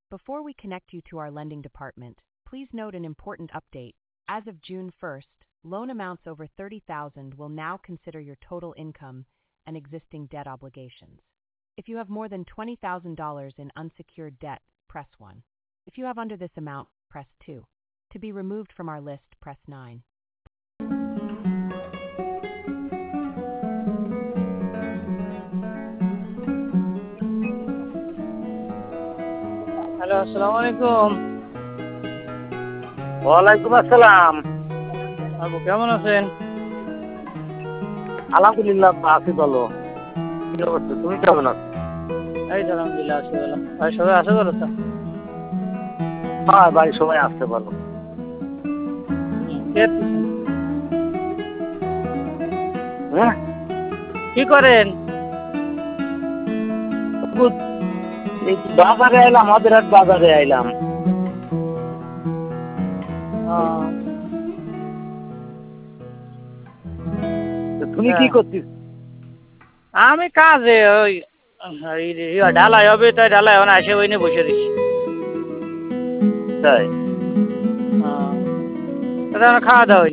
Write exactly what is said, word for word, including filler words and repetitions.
Before we connect you to our lending department, please note an important update. As of June first, loan amounts over thirty thousand dollars will now consider your total income and existing debt obligations. If you have more than twenty thousand dollars in unsecured debt, press one. If you have under this amount, press two. To be removed from our list, press nine. Hello, আসসালামু আলাইকুম। ওয়ালাইকুম আসসালাম। আপু কেমন আছেন? আলহামদুলিল্লাহ আছি ভালো। কি অবস্থা, তুমি কেমন আছো? এই তো আলহামদুলিল্লাহ আছি ভালো। ভাই সবাই আছে ভালো তো? হ্যাঁ ভাই, সবাই আসতে ভালো। হ্যাঁ, কি করেন? এই বাজারে আইলাম, আমাদের হাট বাজারে আইলাম। তুমি কি করছিস? আমি কাজে ওই ঢালাই হবে, তাই ঢালাই এখন আসে ওই নিয়ে বসে রয়েছি। তাই খাওয়া দাওয়া